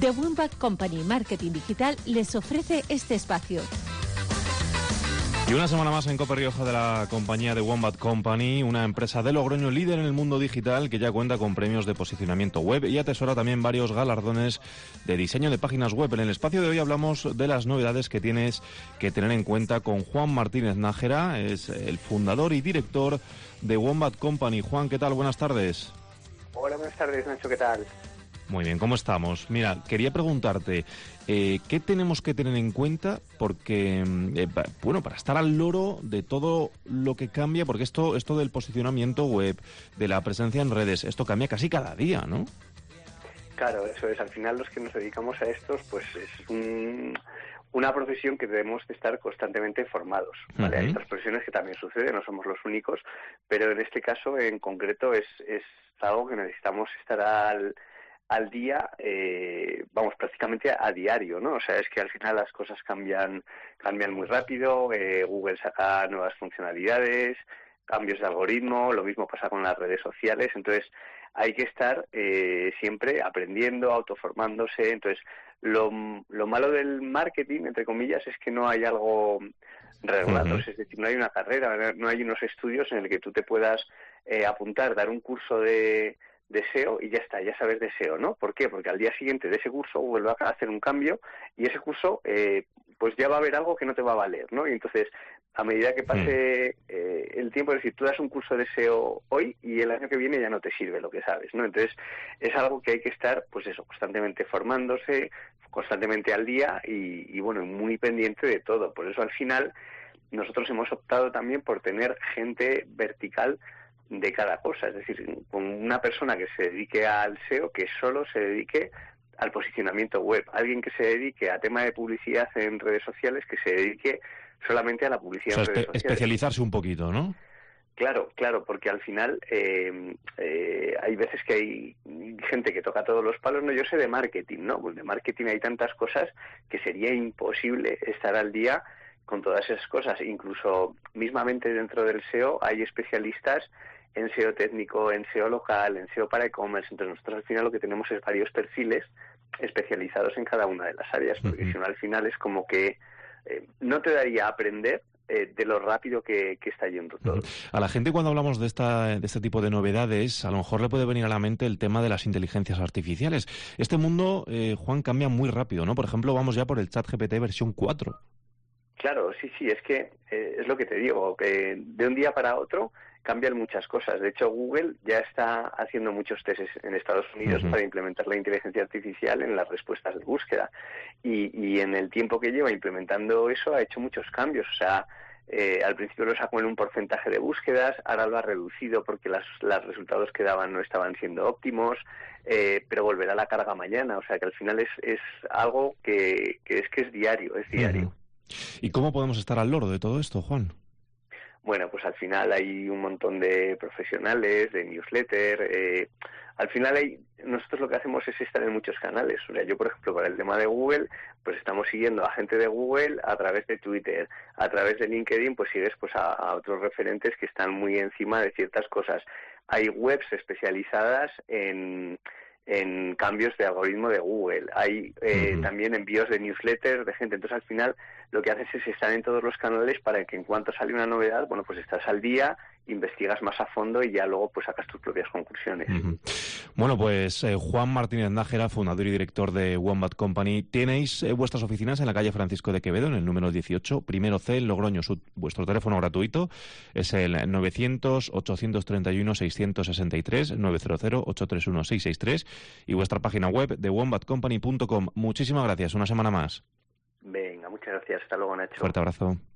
The Wombat Company Marketing Digital les ofrece este espacio. Y una semana más en Cope Rioja de la compañía de Wombat Company, una empresa de Logroño líder en el mundo digital que ya cuenta con premios de posicionamiento web y atesora también varios galardones de diseño de páginas web. En el espacio de hoy hablamos de las novedades que tienes que tener en cuenta con Juan Martínez Nájera, es el fundador y director de Wombat Company. Juan, ¿qué tal? Buenas tardes. Hola, buenas tardes, Nacho, ¿qué tal? Muy bien, ¿cómo estamos? Mira, quería preguntarte, ¿qué tenemos que tener en cuenta? Porque, para estar al loro de todo lo que cambia, porque esto del posicionamiento web, de la presencia en redes, esto cambia casi cada día, ¿no? Claro, eso es. Al final los que nos dedicamos a estos, pues es una profesión que debemos de estar constantemente formados, ¿vale? Hay otras profesiones que también sucede, no somos los únicos, pero en este caso en concreto es algo que necesitamos estar al día, prácticamente a diario, ¿no? O sea, es que al final las cosas cambian muy rápido, Google saca nuevas funcionalidades, cambios de algoritmo, lo mismo pasa con las redes sociales, entonces hay que estar siempre aprendiendo, autoformándose. Entonces, lo malo del marketing, entre comillas, es que no hay algo reglado, es decir, no hay una carrera, no hay unos estudios en el que tú te puedas apuntar, dar un curso de SEO y ya está, ya sabes de SEO, ¿no? ¿Por qué? Porque al día siguiente de ese curso vuelve a hacer un cambio y ese curso pues ya va a haber algo que no te va a valer, ¿no? Y entonces, a medida que pase el tiempo, es decir, tú das un curso de SEO hoy y el año que viene ya no te sirve lo que sabes, ¿no? Entonces, es algo que hay que estar, pues eso, constantemente formándose, constantemente al día y muy pendiente de todo. Por eso, al final, nosotros hemos optado también por tener gente vertical de cada cosa, es decir, con una persona que se dedique al SEO, que solo se dedique al posicionamiento web, alguien que se dedique a tema de publicidad en redes sociales, que se dedique solamente a la publicidad en redes sociales. Especializarse un poquito, ¿no? Claro, porque al final hay veces que hay gente que toca todos los palos. No, yo sé de marketing, ¿no? Pues de marketing hay tantas cosas que sería imposible estar al día con todas esas cosas. Incluso mismamente dentro del SEO hay especialistas en SEO técnico, en SEO local, en SEO para e-commerce. Entonces nosotros al final lo que tenemos es varios perfiles especializados en cada una de las áreas, porque si no al final es como que no te daría a aprender de lo rápido que está yendo todo. A la gente, cuando hablamos de este tipo de novedades, a lo mejor le puede venir a la mente el tema de las inteligencias artificiales. Este mundo, Juan, cambia muy rápido, ¿no? Por ejemplo, vamos ya por el ChatGPT versión 4. Claro, sí, es que es lo que te digo, que de un día para otro cambian muchas cosas. De hecho, Google ya está haciendo muchos tests en Estados Unidos para implementar la inteligencia artificial en las respuestas de búsqueda. Y en el tiempo que lleva implementando eso ha hecho muchos cambios. O sea, al principio lo sacó en un porcentaje de búsquedas, ahora lo ha reducido porque los resultados que daban no estaban siendo óptimos, pero volverá a la carga mañana. O sea, que al final es algo que es diario, es diario. ¿Y cómo podemos estar al loro de todo esto, Juan? Bueno, pues al final hay un montón de profesionales, de newsletter. Al final nosotros lo que hacemos es estar en muchos canales. O sea, yo, por ejemplo, para el tema de Google, pues estamos siguiendo a gente de Google a través de Twitter. A través de LinkedIn, pues sigues pues a otros referentes que están muy encima de ciertas cosas. Hay webs especializadas en cambios de algoritmo de Google. Hay también envíos de newsletters de gente. Entonces, al final, lo que haces es estar en todos los canales para que en cuanto sale una novedad, bueno, pues estás al día, investigas más a fondo y ya luego pues sacas tus propias conclusiones. Bueno, pues Juan Martínez Nájera, fundador y director de Wombat Company. Tenéis vuestras oficinas en la calle Francisco de Quevedo, en el número 18, primero C, en Logroño Sud. Vuestro teléfono gratuito es el 900-831-663, 900-831-663, y vuestra página web de wombatcompany.com. Muchísimas gracias, una semana más. Venga, muchas gracias. Hasta luego, Nacho. Fuerte abrazo.